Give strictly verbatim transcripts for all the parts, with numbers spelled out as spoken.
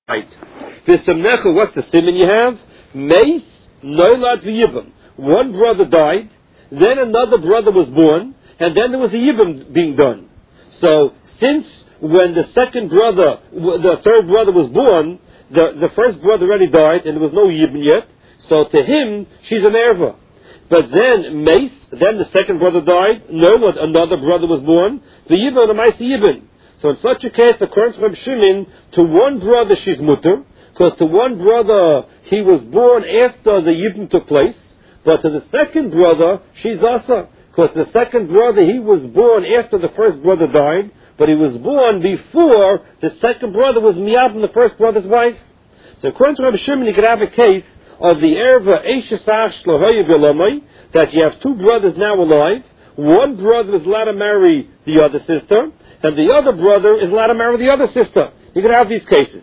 Right. V'samnecha, what's the simon you have? Meis noilad v'yibam. One brother died, then another brother was born, and then there was a yibam being done. So, since when the second brother, the third brother was born, the, the first brother already died, and there was no yibam yet, so to him, she's an erva. But then, Meis, then the second brother died, no, another brother was born, the yibam, the Meis yibam. So in such a case, according to Reb Shimon, to one brother she's mutter, because to one brother he was born after the yibum took place, but to the second brother she's asa, because the second brother he was born after the first brother died, but he was born before the second brother was miyab in the first brother's wife. So according to Reb Shimon, you could have a case of the erva eishesach shlohoye v'lamai, that you have two brothers now alive, one brother is allowed to marry the other sister, and the other brother is allowed to marry the other sister. You can have these cases.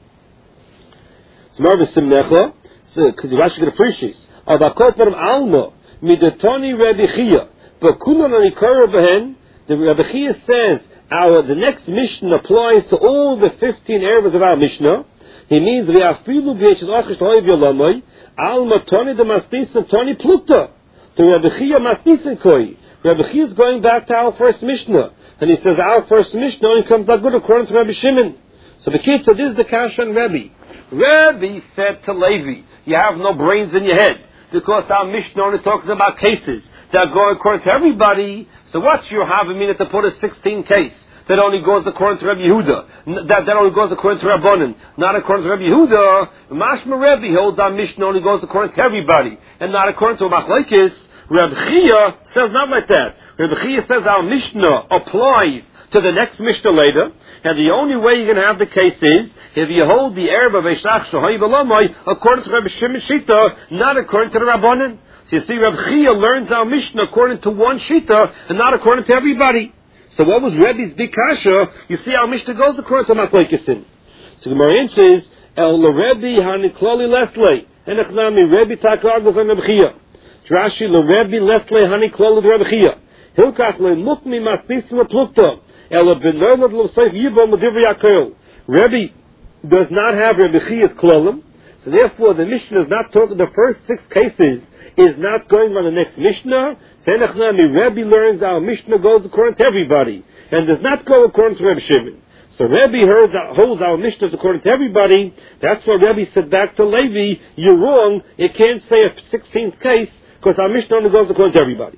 So Marvis Simnecha, so Rashi can appreciate. Avakoparim Alma, Midatoni Rebbe Chia, but Kulan Anikara Behen, the Rebbe Chia says, our, the next Mishnah applies to all the fifteen ervas of our Mishnah. He means, Ve'afilu B'yeshes Achish Lo'iv Yolamai, Alma Toni de Masnisen Toni Plukta, the Rebbe Chia Masnisen Koi. Rebbe Chia is going back to our first Mishnah. And he says, our first Mishnah only comes out good according to Rabbi Shimon. So the kid said, this is the Kasha and Rebbe. Rebbe said to Levi, you have no brains in your head, because our Mishnah only talks about cases that go according to everybody. So what's your Havamina to put a sixteen case that only goes according to Rabbi Yehuda, that, that only goes according to Rabbanan, not according to Rabbi Yehuda? Mashma Rebbe holds our Mishnah only goes according to everybody, and not according to Machlekes. Reb Chia says not like that. Reb Chia says our Mishnah applies to the next Mishnah later, and the only way you can have the case is if you hold the erba veishach shohay v'lamai according to Reb Shimon Shita, not according to the Rabbanan. So you see, Reb Chia learns our Mishnah according to one Shita and not according to everybody. So what was Rebbe's big kasha? You see, our Mishnah goes according to Machlekes. So Gemara says El Rebbe Haniklali Lesle and Echnami Rebbe Takargos and Reb Chia. Rashi le Rebbe Lesle Hani Klol Rebbe Chia. Hilkach le Mukmi Masnisim Plukta. Ela Benolad lo Seif Yibam Medivri Yakel. Rebbe does not have Rebbe Chia's Klolim, so therefore the Mishnah is not talking. The first six cases is not going on the next Mishnah. Senachnami Rebbe learns our Mishnah goes according to everybody and does not go according to Rebbe Shimon. So Rebbe holds, holds our Mishnahs according to everybody. That's why Rebbe said back to Levi, you're wrong. You can't say a sixteenth case, because our Mishnah only goes according to everybody.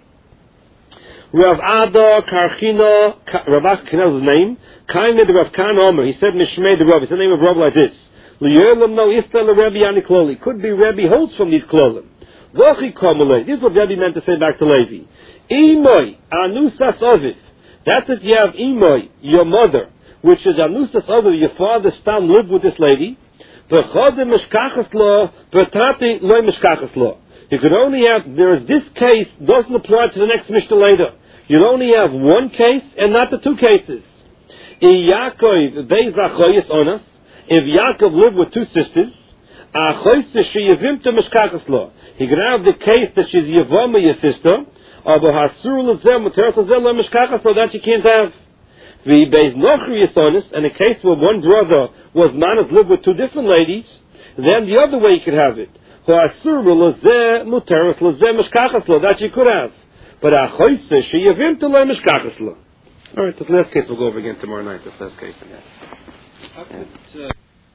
Rav Ada Karchina, Rav Achina's name, Kained Rav Kan Omer. He said Mishmei the Rav. It's the name of Rav like this. Liyolam no Ista Rebbe Ani Kloli. Could be Rebbe holds from these Klolim. Vochi Komale. This is what Rebbe meant to say back to Levi. Imoy Anusas Oviv. That's if you have Imoy, your mother, which is Anusas Oviv, your father stam lived with this lady. V'chodem Mishkachas Lo, V'tati Loy Mishkachas Lo. You could only have, there is this case, doesn't apply to the next Mishnah later. You'd only have one case and not the two cases. If Yaakov lived with two sisters, he could have the case that she's Yavama, your sister, that you can't have. And a case where one brother was managed to live with two different ladies, then the other way you could have it. That you could have. But alright, this last case we'll go over again tomorrow night. This last case again. Yeah.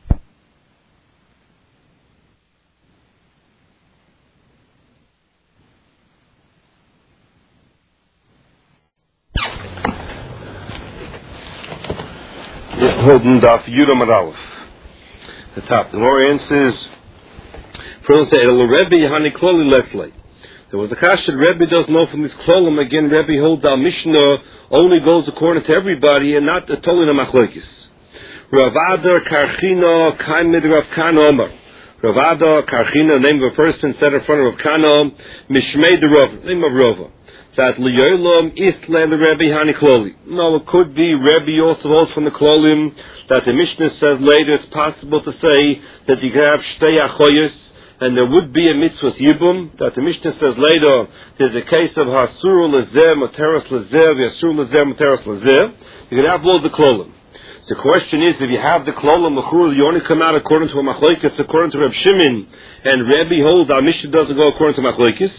Holding Daf Yudam Aleph. The top. The more answers. First, say Rebbe Hani Kloli Leslie. There was a kasha Rebbe doesn't know from this klolim. Again, Rebbe holds our Mishnah only goes according to everybody and not the Tolin Machlokes. Rav Ada Karchina Kaimid Rav Kan Omer. Rav Ada Karchina, name of a person, said in front of Rav Kana, Mishmei the Rav, name of Rava. That Liyolam Istle Rebbe Hani Kloli. No, it could be Rebbe also holds from the klolim that the Mishnah says later it's possible to say that you can have Shtei Achoyes, and there would be a mitzvah yibum, that the Mishnah says later, there's a case of hasur lezeh, materas lezeh, hasur lezeh, materas lezeh. You can have all the klolim. The question is, if you have the klolam l'chur, you only come out according to a machlokes, according to Reb Shimon, and Rebbe holds our Mishnah doesn't go according to machlokes.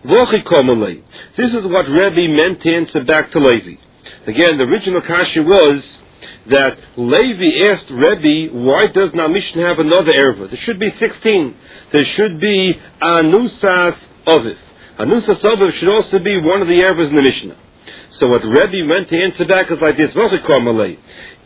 This is what Rebbe meant to answer back to Levi. Again, the original kasha was that Levi asked Rebbe, why doesn't our Mishnah have another erva? There should be sixteen. There should be Anusas Oviv. Anusas Oviv should also be one of the ervas in the Mishnah. So what Rebbe meant to answer back is like this: Imoy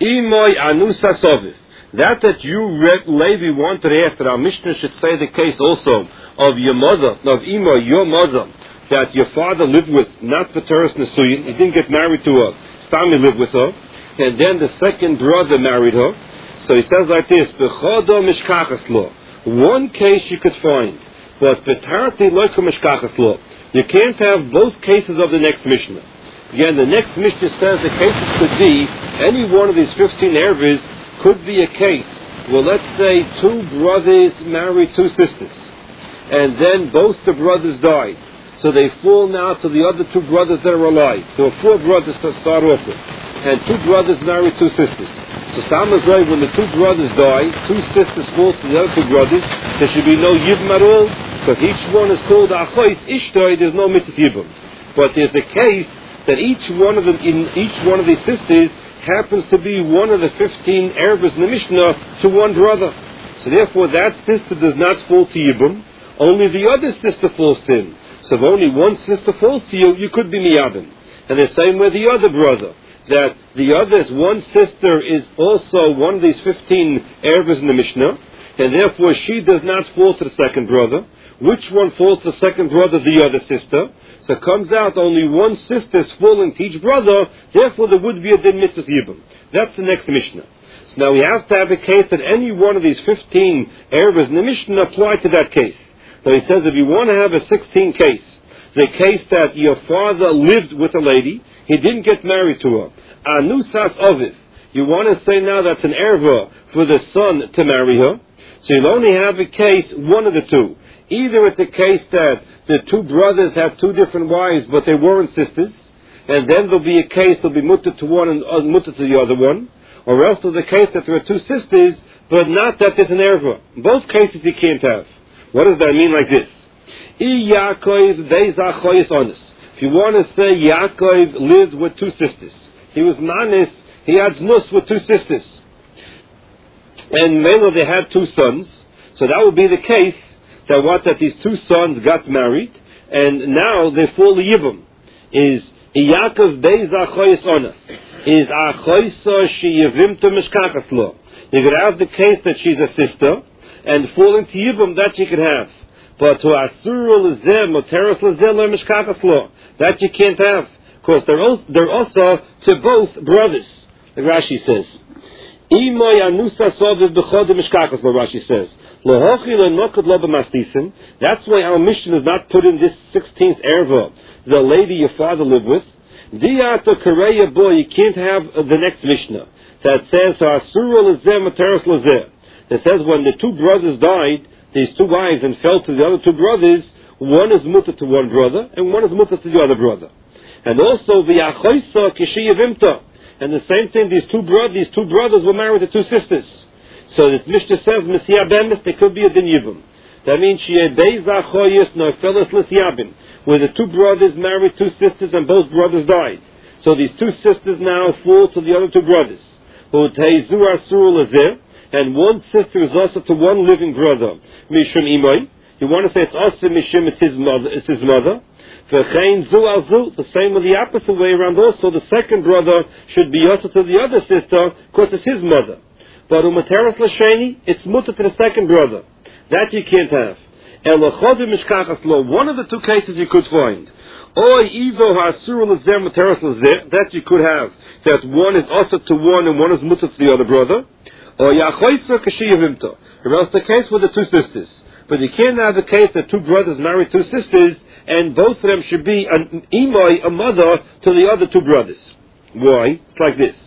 Anusas Oviv. That that you, Levi, wanted to ask that our Mishnah should say the case also of your mother, of Imoy, your mother, that your father lived with, not Pateris Nesuyin, he didn't get married to her, Stami lived with her, and then the second brother married her. So he says like this: B'chodo mishkachas lo. One case you could find, but B'tarti loika mishkachas lo. You can't have both cases of the next Mishnah. Again, the next Mishnah says the cases could be, any one of these fifteen ervas could be a case. Well, let's say two brothers married two sisters, and then both the brothers died. So they fall now to the other two brothers that are alive. There were four brothers to start off with, and two brothers married two sisters. So Samazai, when the two brothers die, two sisters fall to the other two brothers. There should be no yibum at all, because each one is called Achois Ishtoi. There's no mitzvah yibum. But there's the case that each one of them, in each one of these sisters, happens to be one of the fifteen ervas in the Mishnah to one brother. So therefore, that sister does not fall to yibum. Only the other sister falls to him. So if only one sister falls to you, you could be miyabim. And the same with the other brother, that the other's one sister is also one of these fifteen ervas in the Mishnah, and therefore she does not fall to the second brother. Which one falls to the second brother? The other sister. So it comes out only one sister is falling to each brother, therefore there would be a din mitzvah yibum. That's the next Mishnah. So now we have to have a case that any one of these fifteen ervas in the Mishnah apply to that case. So he says if you want to have a sixteen case, the case that your father lived with a lady, he didn't get married to her. Anusas Oviv. You want to say now that's an erva for the son to marry her. So you'll only have a case, one of the two. Either it's a case that the two brothers have two different wives, but they weren't sisters, and then there'll be a case that'll be mutter to one and uh, mutter to the other one, or else there's a case that there are two sisters, but not that there's an erva. Both cases you can't have. What does that mean like this? If you want to say Yaakov lived with two sisters, he was manis, he had znus with two sisters, and Mela they had two sons, so that would be the case that what that these two sons got married, and now they fall the yibum. Is Yaakov beis achoyis onas? Is achoyisa she yivimta mishkachas lo? You could have the case that she's a sister and fall into yibum, that you could have. But to asur lezeh moteros lezeh lo mishkachas lo, that you can't have, because they're also, they're also to both brothers. Like Rashi says, imoy anusa soviv b'chod mishkachas lo. Rashi says. That's why our mission is not put in this sixteenth erva, the lady your father lived with. Diata kareya boy, you can't have the next Mishnah that says that says when the two brothers died, these two wives, and fell to the other two brothers, one is mutter to one brother and one is mutter to the other brother. And also v'yachoisa kishiyavimta, and the same thing. These two brothers, these two brothers were married to two sisters. So this Mishnah says, Messiah Bemis, there could be a din yibum. That means she had Beiza Choyes no Felis Lisyabim, where the two brothers married two sisters and both brothers died. So these two sisters now fall to the other two brothers. And one sister is also to one living brother. Mishum Imoy. You want to say it's also Mishum, it's his mother, it's his mother. The same with the opposite way around also. The second brother should be also to the other sister, because it's his mother. But umateras l'sheni, it's mutter to the second brother. That you can't have. One of the two cases you could find. That you could have. That one is also to one and one is mutter to the other brother. Or else the case with the two sisters. But you can't have the case that two brothers married two sisters, and both of them should be an imoy, a mother, to the other two brothers. Why? It's like this.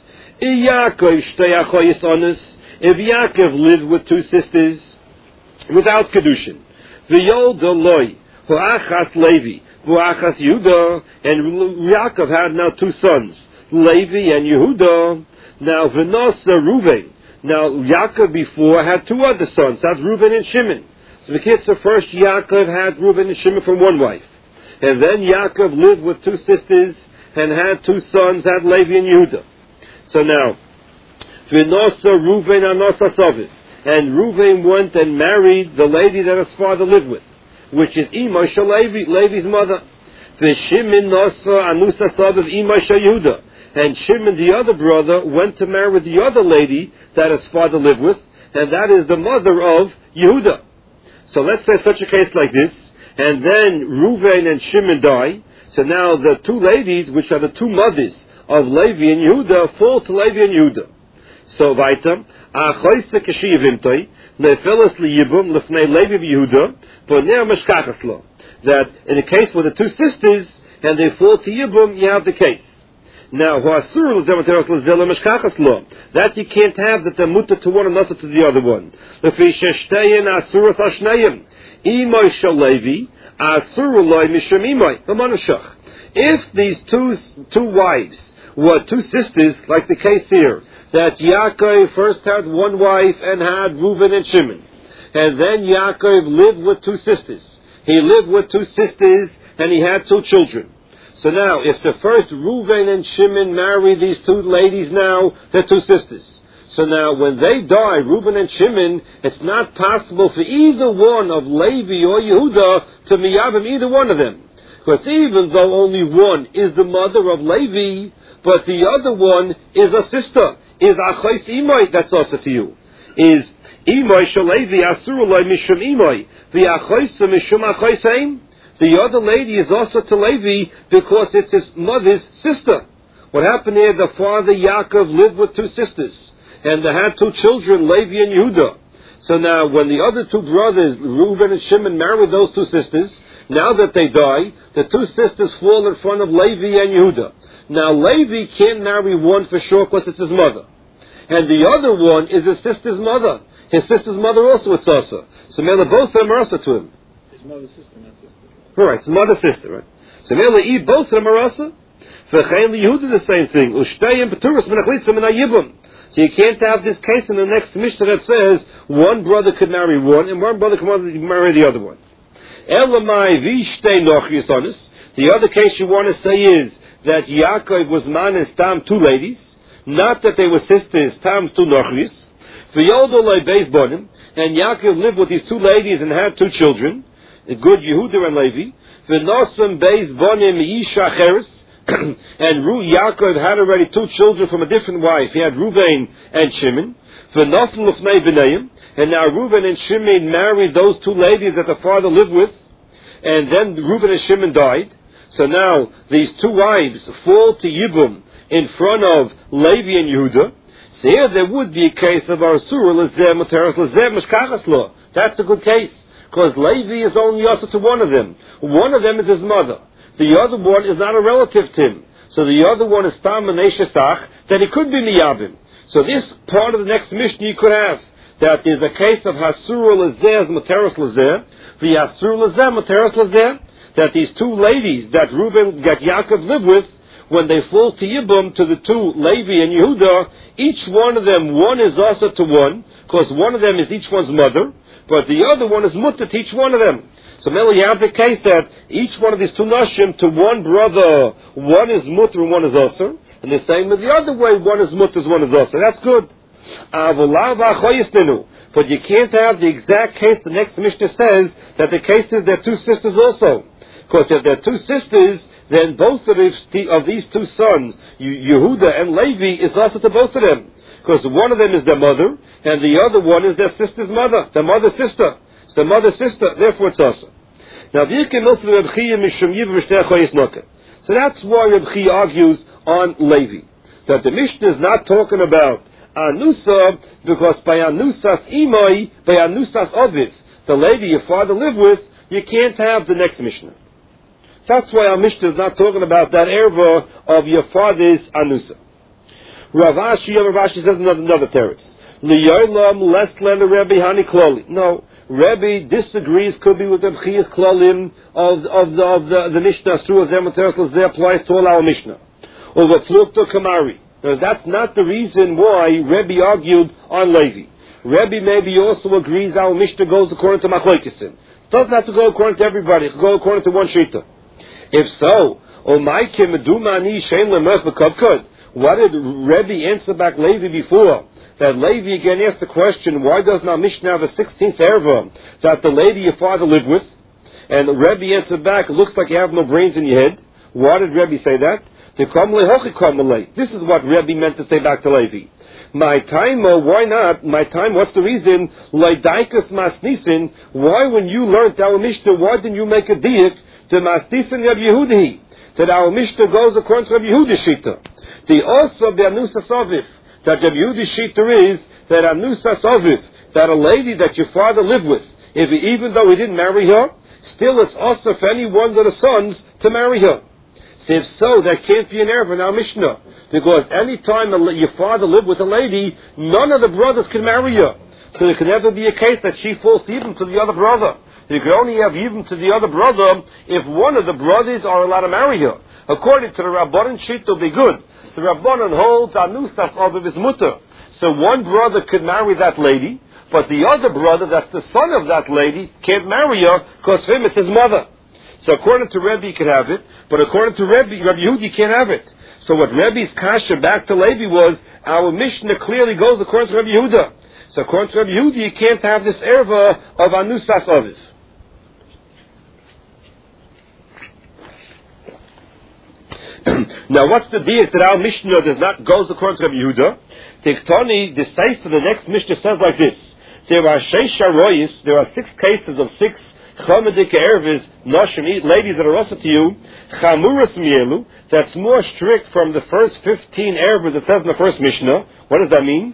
If Yaakov lived with two sisters without kedushin, v'yolda loy, v'achas Levi, v'achas Yehuda, and Yaakov had now two sons, Levi and Yehuda, Now, V'nosa Ruvain. Now, Yaakov before had two other sons. That's Reuben and Shimon. So the kids, the first Yaakov had Reuben and Shimon from one wife. And then Yaakov lived with two sisters and had two sons, had Levi and Yehuda. So now, V'nosa Ruvain anosa Saviv. And Reuven went and married the lady that his father lived with, which is Imosha Levi, Levi's mother. V'Shimon nosa anusa Saviv Imosha Yehuda. And Shimon, the other brother, went to marry the other lady that his father lived with, and that is the mother of Yehuda. So let's say such a case like this, and then Reuven and Shimon die. So now the two ladies, which are the two mothers of Levi and Yehuda, fall to Levi and Yehuda. So weiter, Achoyse keshiyavimtoi, nefelas liyibum lefnei Levi v'Yehuda, v'ner meshkachas lo. That in the case with the two sisters, and they fall to Yibum, you have the case. Now, that you can't have that they're mutter to one another to the other one. If these two two wives were two sisters, like the case here, that Yaakov first had one wife and had Reuben and Shimon, and then Yaakov lived with two sisters. He lived with two sisters and he had two children. So now, if the first Reuven and Shimon marry these two ladies now, they're two sisters. So now, when they die, Reuven and Shimon, it's not possible for either one of Levi or Yehuda to miyabim either one of them. Because even though only one is the mother of Levi, but the other one is a sister, is Achos Imai, that's also to you. Is Imai Shalevi Asurulai Mishum Imai, the Achos Mishum Achosaim? The other lady is also to Levi because it's his mother's sister. What happened here, the father Yaakov lived with two sisters, and they had two children, Levi and Yehuda. So now, when the other two brothers, Reuben and Shimon, married those two sisters, now that they die, the two sisters fall in front of Levi and Yehuda. Now, Levi can't marry one for sure because it's his mother. And the other one is his sister's mother. His sister's mother also is also. So Mela, both of them are also to him. His mother's sister, not sister. Right, it's mother sister, right? So Mela, eat both of them are also. V'chein Yehuda the same thing. Ushtayim peturas menachlitzim and ayibum. So you can't have this case in the next Mishnah that says one brother could marry one and one brother could marry the other one. Elamai v'shtei nochrisonis. The other case you want to say is that Yaakov was man and Stam, two ladies, not that they were sisters, Tam two nochris. V'yodolai beis bonim, and Yaakov lived with these two ladies and had two children, a good Yehuda and Levi. V'nosam beis bonim yisha cheres. And Ru Yaakov had already two children from a different wife. He had Reuven and Shimon. And now Reuven and Shimon married those two ladies that the father lived with. And then Reuven and Shimon died. So now these two wives fall to Yibum in front of Levi and Yehuda. So here there would be a case of Arsura Lezeh Materas Lezeh Meshkachas Lo. That's a good case. Because Levi is only also to one of them. One of them is his mother. The other one is not a relative to him. So the other one is Tam and Eshesach, that he could be Miyabim. So this part of the next Mishnah you could have, that is a case of Hasur Lazeh, Materas Lazeh, the Hasur Lazeh, Materas Lazeh, that these two ladies that Reuben, that Yaakov lived with, when they fall to Yibum, to the two, Levi and Yehuda, each one of them, one is also to one, because one of them is each one's mother, but the other one is mutter to each one of them. So Mela, you have the case that each one of these two nashim, to one brother, one is mutter and one is osir, and the same with the other way, one is mutter, one is osir. That's good. But you can't have the exact case the next Mishnah says, that the case is they're two sisters also. Because if they're two sisters, then both of these, of these two sons, Yehuda and Levi, is also to both of them. Because one of them is their mother, and the other one is their sister's mother, their mother's sister. It's the mother's sister, therefore it's also. Now, so that's why Reb Chia argues on Levi. That the Mishnah is not talking about Anusa, because by Anusas Imai, by Anusas Oviv, the lady your father lived with, you can't have the next Mishnah. That's why our Mishnah is not talking about that erva of your father's Anusa. Rav Ashi, Rav Ashi says another, another teretz. No, Rebbe disagrees, could be with Reb Chia's klalim of, of the, of the, the Mishnah. Surah Zeh Materas Lezeh applies to all our Mishnah. Over Plukta Kamari. Because that's not the reason why Rebbe argued on Levi. Rebbe maybe also agrees our Mishnah goes according to Machlokesen. It doesn't have to go according to everybody. It can go according to one Shita. If so, what did Rebbe answer back Levi before? That Levi again asked the question, why does now Mishnah have a sixteenth erva that the lady your father lived with? And Rebbe answered back, it looks like you have no brains in your head. Why did Rebbe say that? This is what Rebbe meant to say back to Levi. My time, uh, why not? My time, what's the reason? Leidaikas masnisin. Why, when you learned our Mishnah, why didn't you make a diak to masnisin Rabbi Yehuda? That our Mishnah goes according to Rabbi Yehuda's shita. The also the Anusa Soviv. That Rabbi Yehuda's shita is that Anusa Soviv, that a lady that your father lived with, if he, even though he didn't marry her, still it's also for any one of the sons to marry her. So if so, that can't be an error in our Mishnah. Because any time your father lived with a lady, none of the brothers can marry her. So there can never be a case that she falls even to the other brother. You can only have even to the other brother if one of the brothers are allowed to marry her. According to the Rabbanan sheet, it'll be good. The Rabbanan holds Anusas of his mutter. So one brother could marry that lady, but the other brother, that's the son of that lady, can't marry her because for him it's his mother. So according to Rebbe, he could have it, but according to Rebbe, Rabbi Yehuda, you can't have it. So what Rebbe's kasha back to Levi was, our Mishnah clearly goes according to Rabbi Yehuda. So according to Rabbi Yehuda, you can't have this erva of Anusas Oviv. Now what's the deal that our Mishnah does not goes according to Rabbi Yehuda? Tiktoni, the Seif for the next Mishnah says like this. There are Sheish Sharoyis, there are six cases of six Chomedik Ervis, Noshim, ladies that are also to you, Chamuras Mielu, that's more strict from the first fifteen Ervis that says in the first Mishnah. What does that mean?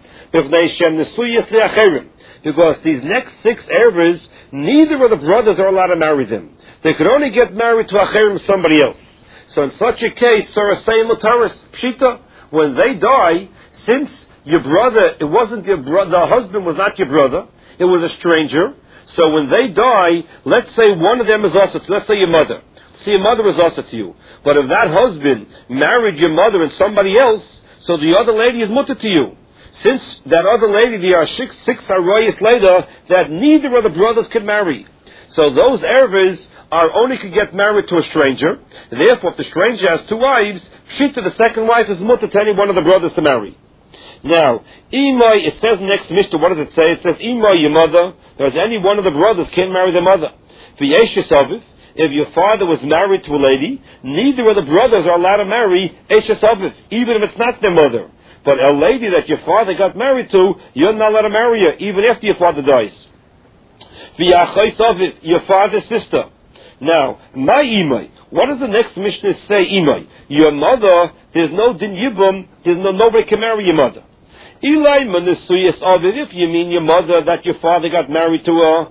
Because these next six Ervis, neither of the brothers are allowed to marry them. They could only get married to Acherim, somebody else. So in such a case, Sarasei Mutaris, Pshita, when they die, since your brother, it wasn't your brother, the husband was not your brother, it was a stranger. So when they die, let's say one of them is also, let's say your mother. See, your mother is also to you. But if that husband married your mother and somebody else, so the other lady is mutter to you. Since that other lady, there are six, six arroyas later, that neither of the brothers could marry. So those ervas are only could get married to a stranger. Therefore, if the stranger has two wives, Pshita, the second wife, is mutter to any one of the brothers to marry. Now, Imai, it says next Mishnah, what does it say? It says, Imai, your mother, there's any one of the brothers can't marry their mother. V'yeshes Aviv, if your father was married to a lady, neither of the brothers are allowed to marry Eshes Aviv, even if it's not their mother. But a lady that your father got married to, you're not allowed to marry her, even after your father dies. V'yachais Aviv, your father's sister. Now, my Imai, what does the next Mishnah say, Imai? Your mother, there's no din yibum, there's no, nobody can marry your mother. Eli Manusuyas Aviv, if you mean your mother that your father got married to her,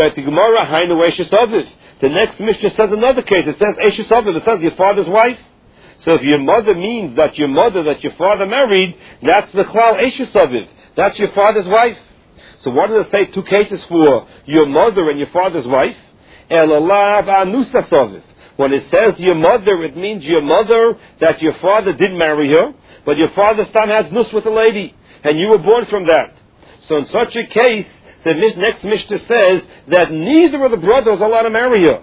the next Mishnah says another case, it says Eshes Aviv, it says your father's wife. So if your mother means that your mother that your father married, that's the Chlal Eshes Aviv, that's your father's wife. So what does it say two cases for your mother and your father's wife? Elalav Anusas Aviv. When it says your mother, it means your mother that your father didn't marry her, but your father's son has nus with a lady, and you were born from that. So in such a case, the next Mishnah says that neither of the brothers are allowed to marry her.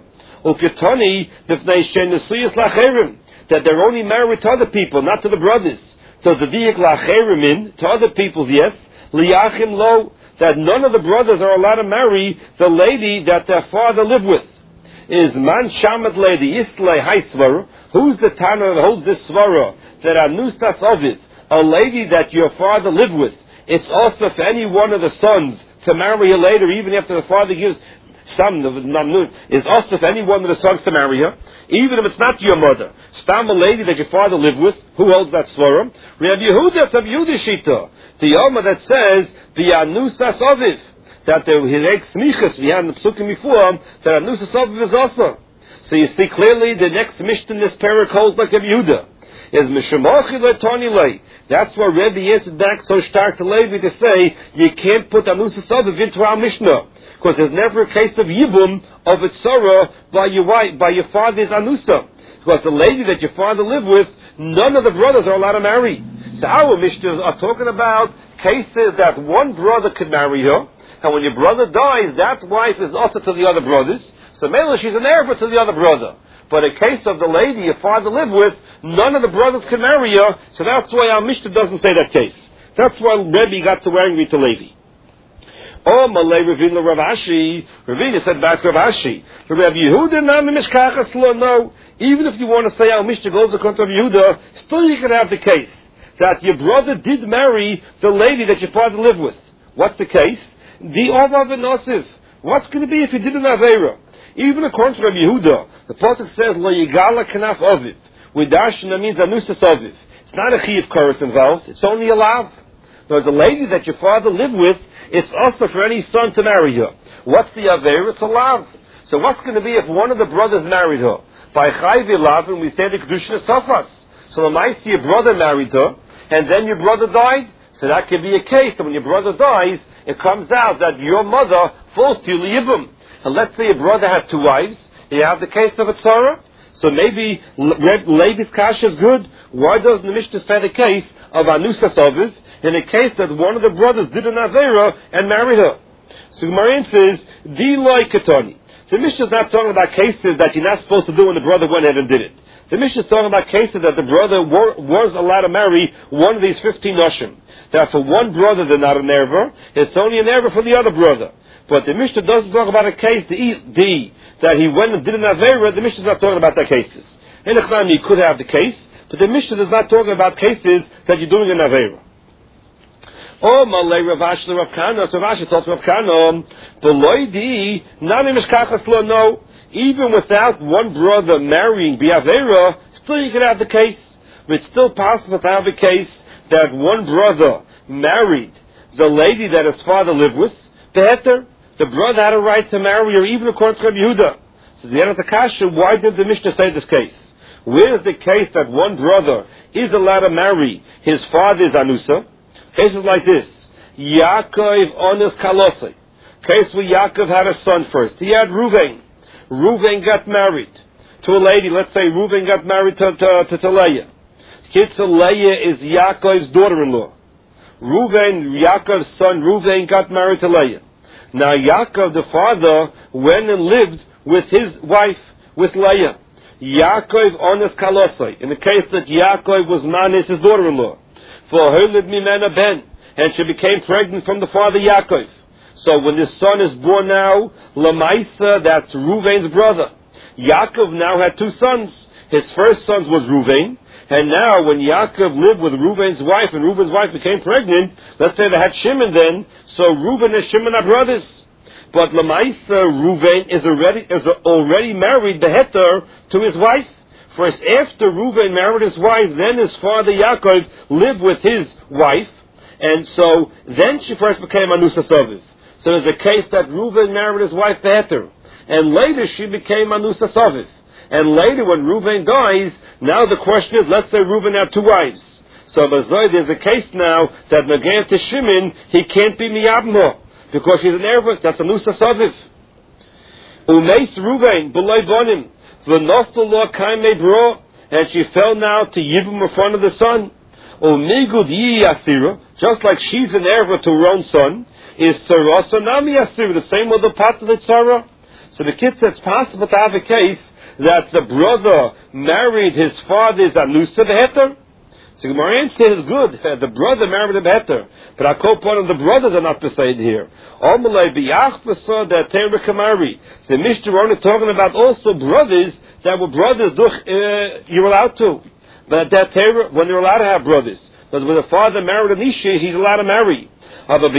That they're only married to other people, not to the brothers. So the diak lacherimin, to other people, yes, liyachim lo, that none of the brothers are allowed to marry the lady that their father lived with. Is man shamat lady islay high svara? Who's the Tana that holds this svara? That anusas ovid, a lady that your father lived with. It's also for any one of the sons to marry her later, even after the father gives some is also for any one of the sons to marry her, even if it's not your mother. Stam, a lady that your father lived with, who holds that svara? Rabbi Yehuda, Rabbi Yehuda shita, the Yoma that says the anusas ovid. That there is smichas, we had in the psukim before, that Anusas Aviv is also. So you see clearly the next Mishnah in this parak holds like Rabbi Yehuda. Is Mishamachi le'tani lei. That's why Rebbe answered back so stark to Levi to say, you can't put Anusas Aviv into our Mishnah. Because there's never a case of Yibum, of Itzara, by your wife, by your father's Anusa. Because the lady that your father lived with, none of the brothers are allowed to marry. So our Mishnahs are talking about cases that one brother could marry her, and when your brother dies, that wife is also to the other brothers. So Mela, she's an heir to the other brother. But in case of the lady your father lived with, none of the brothers can marry her, so that's why our Mishnah doesn't say that case. That's why Rebbe got so angry to Levi. Oh, Malay Ravina Rav Ashi. Ravina said back to Rav Ashi. Rav Yehuda Nami Mishkachas Lo. No, even if you want to say our Mishnah goes according to Rav Yehuda, still you can have the case that your brother did marry the lady that your father lived with. What's the case? The Ovav and Nosiv. What's going to be if he did an Aveira? Even according to Rav Yehuda, the pasuk says Lo Yigala Kanaf Oviv. With Dashna means Anusas Oviv. It's not a Chiyav chorus involved. It's only a lav. There's a lady that your father lived with. It's also for any son to marry her. What's the Aveira? It's a lav. So what's going to be if one of the brothers married her? By Chayvi Lav, and we say the Kedushin is Tafas. So the Maisi, your brother married her, and then your brother died. So that could be a case that when your brother dies, it comes out that your mother falls to you Liyibum. And let's say your brother had two wives. You have the case of a Tzara. So maybe Levi's Kasha is good. Why doesn't the Mishnah say the case of Anusas Oviv in a case that one of the brothers did an Aveira and married her? So Gemara says, Diloi Katoni. The Mishnah is not talking about cases that you're not supposed to do when the brother went ahead and did it. The Mishnah is talking about cases that the brother were, was allowed to marry one of these fifteen Noshim. That for one brother they're not an erver, it's only an erver for the other brother. But the Mishnah doesn't talk about a case, the, the that he went and did an Aveira. The Mishnah is not talking about that cases. In Echnan, you could have the case, but the Mishnah is not talking about cases that you're doing an Aveira. Oh, Malay Rav Ashi Rav Kana. So Rav Ashi talks to Rav Kana. Beloidi, nani mishkachas lo. No, even without one brother marrying Biavera, still you can have the case. But it's still possible to have a case that one brother married the lady that his father lived with. Beheter, the brother had a right to marry her, even according to Rabbi Yehuda. So the end of the kasha, why did the Mishnah say this case? Where is the case that one brother is allowed to marry his father's anusa? Cases like this. Yaakov ones kalosai. Case where Yaakov had a son first. He had Ruvain. Ruvain got married to a lady. Let's say Ruvain got married to, to, to, to Leah. Kitzur Leah is Yaakov's daughter-in-law. Ruvain, Yaakov's son, Ruvain got married to Leah. Now Yaakov, the father, went and lived with his wife, with Leah. Yaakov ones kalosai. In the case that Yaakov was Manis, his daughter-in-law. For Holid Mimena Ben, and she became pregnant from the father Yaakov. So when this son is born now, Lamaisa, that's Ruvain's brother. Yaakov now had two sons. His first son was Ruvain, and now when Yaakov lived with Ruvain's wife, and Ruvain's wife became pregnant, let's say they had Shimon then, so Ruvain and Shimon are brothers. But Lamaisa, Ruvain is already is already married, the heter, to his wife. First, after Ruvain married his wife, then his father Yaakov lived with his wife, and so then she first became Anusas Oviv. So there's a case that Ruvain married his wife Beheter, and later she became Anusas Oviv. And later when Ruvain dies, now the question is, let's say Ruvain had two wives. So there's a case now that Nagav to Shimon, he can't be Miyabmo, because he's an Erevit, that's Anusas Oviv. Umeis Ruvain, B'loi Bonim, V'noftallah Kaimei Bro, and she fell now to Yibum in front of the son. Umigud Yi Asira, just like she's an Erevit to her own son, is Tzara, so Nami Asira, the same with the Pat of the Tzara. So the kid says it's possible to have a case that the brother married his father's Anusa, the Heter. So Gemara says good, the brother married the Heter. But I call upon the brothers are not beside here. Omalei B'yach B'sa the Teira Kamari. The Mishnah we're only talking about also brothers that were brothers, uh, you're allowed to. But that Teira, when you're allowed to have brothers. Because when the father married an Isha, he's allowed to marry. But in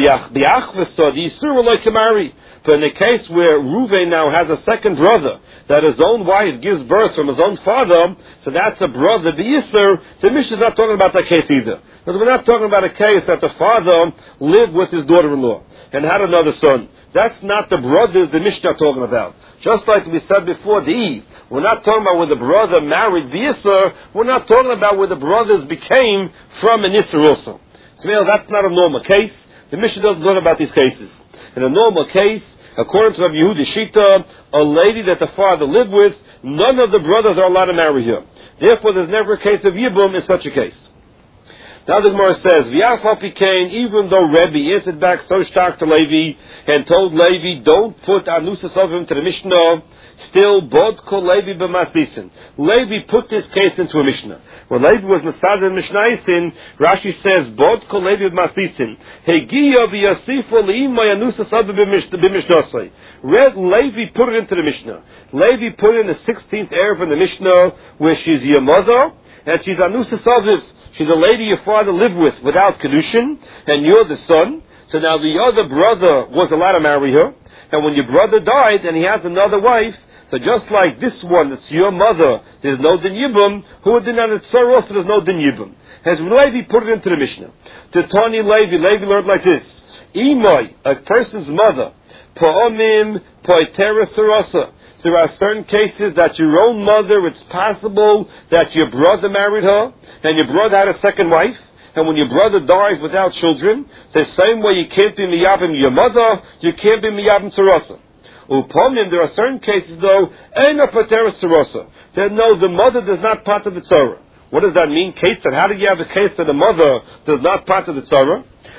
the case where Ruvain now has a second brother, that his own wife gives birth from his own father, so that's a brother, the Yisr, the Mishnah is not talking about that case either. Because we're not talking about a case that the father lived with his daughter-in-law and had another son. That's not the brothers the Mishnah is talking about. Just like we said before, the Eve. We're not talking about where the brother married the Yisr, we're not talking about where the brothers became from an Yisr also. So that's not a normal case. The Mishnah doesn't learn about these cases. In a normal case, according to Rabbi Yehuda Shita, a lady that the father lived with, none of the brothers are allowed to marry her. Therefore, there's never a case of Yibum in such a case. Now the Gemara says, V'yafal pikein, even though Rebbe answered back so stark to Levi and told Levi, don't put Anusas of him to the Mishnah, still, Bod kol Levi b'masbisin. Levi put this case into a Mishnah. When Levi was Masad in Mishnaisin, Rashi says, Bod kol Levi b'masbisin. Hegiya v'yasifo li'imay Anusas of him b'mishnasai. Red Levi put it into the Mishnah. Levi put in the sixteenth Erev in the Mishnah, where she's your mother, and she's Anusas of him. She's a lady your father lived with without Kedushin, and you're the son. So now the other brother was allowed to marry her, and when your brother died and he has another wife, so just like this one, that's your mother, there's no din yibum, who did not tzar also there's no din yibum. As Levi put it into the Mishnah. To Tani Levi, Levi learned like this. Imai, a person's mother, pa'omim, pa'itera sarasa. There are certain cases that your own mother, it's possible that your brother married her, and your brother had a second wife, and when your brother dies without children, the same way you can't be miyavim your mother, you can't be miyavim tzarasa. Upomim, there are certain cases though, ena pateres tzarasa, that no, the mother does not part of the tzara. What does that mean? Kate said, how do you have a case that the mother does not part of the tzara?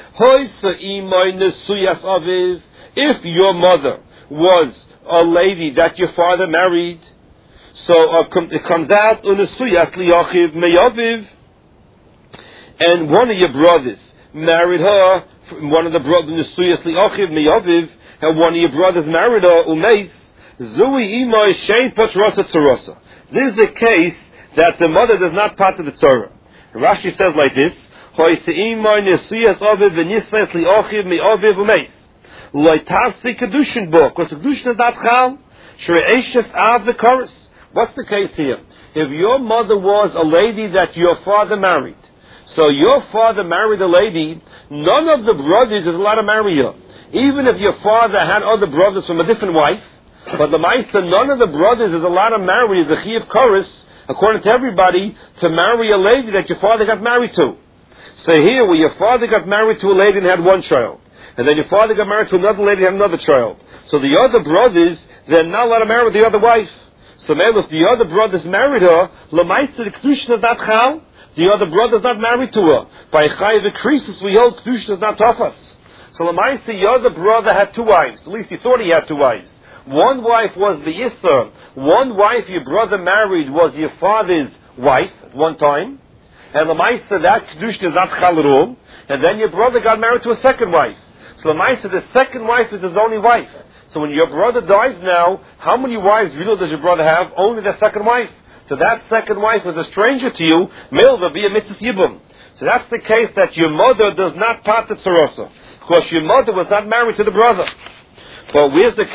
If your mother was a lady that your father married, so uh, com- it comes out unusuyas liyachiv meyaviv, and one of your brothers married her, one of the brothers unusuyas liyachiv meyaviv, and one of your brothers married her umeis zui imay shein patrasa tzarasa. This is a case that the mother does not part of the tzara. Rashi says like this: hoyse imay unusuyas aviv v'nisayas liyachiv meyaviv umeis. Loitasi kedushin bo, because kedushin is not chal. Shreishes av the chorus. What's the case here? If your mother was a lady that your father married, so your father married a lady, none of the brothers is allowed to marry her. Even if your father had other brothers from a different wife, but the Meister, none of the brothers is allowed to marry the Chi of chorus, according to everybody, to marry a lady that your father got married to. So here, where your father got married to a lady and had one child, and then your father got married to another lady and had another child. So the other brothers, they're not allowed to marry the other wife. So maybe if the other brothers married her, Lamaisa, the Kedushin is not chal, the other brother is not married to her. By Chayiv Krisis, we hold Kedushin is not tafas. So Lamaisa, the other brother had two wives. At least he thought he had two wives. One wife was the Issa. One wife your brother married was your father's wife at one time. And Lamaisa, that Kedushin is not chal at all. And then your brother got married to a second wife. So Lamaisa, the second wife is his only wife. So when your brother dies now, how many wives really does your brother have? Only the second wife. So that second wife is a stranger to you. Milva be a mitzvah yibum. So that's the case that your mother does not part the tzarasa, because your mother was not married to the brother. But where's the